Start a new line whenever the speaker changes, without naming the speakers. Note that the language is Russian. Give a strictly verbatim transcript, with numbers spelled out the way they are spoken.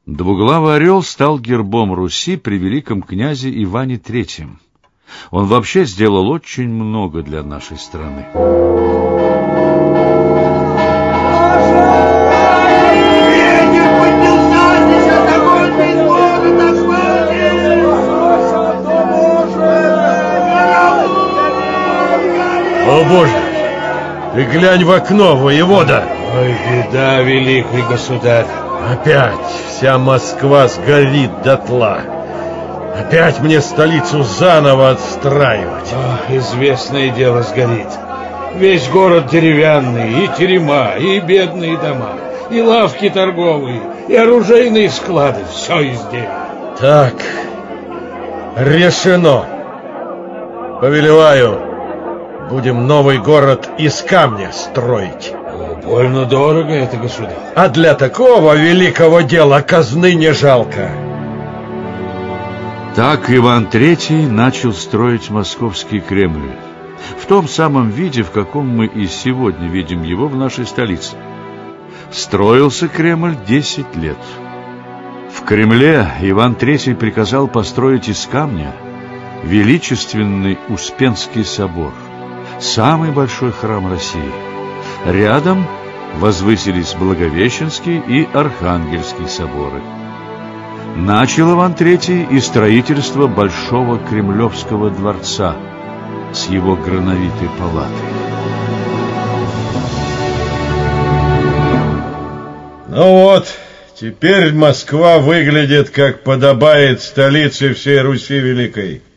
Двуглавый орел стал гербом Руси при великом князе Иване Третьем. Он вообще сделал очень много для нашей страны.
О, Боже! Ты глянь в окно, воевода!
Ой, беда, великий государь!
Опять вся Москва сгорит дотла. Опять мне столицу заново отстраивать.
Ох, известное дело сгорит. Весь город деревянный, и терема, и бедные дома, и лавки торговые, и оружейные склады. Все из дерева.
Так, решено. Повелеваю, будем новый город из камня строить.
Больно дорого это, государь.
А для такого великого дела казны не жалко.
Так Иван Третий начал строить московский Кремль в том самом виде, в каком мы и сегодня видим его в нашей столице. Строился Кремль десять лет. В Кремле Иван Третий приказал построить из камня величественный Успенский собор, самый большой храм России. Рядом возвысились Благовещенский и Архангельский соборы. Начал Иван Третий и строительство Большого Кремлевского дворца с его грановитой палатой.
Ну вот, теперь Москва выглядит, как подобает столице всей Руси Великой.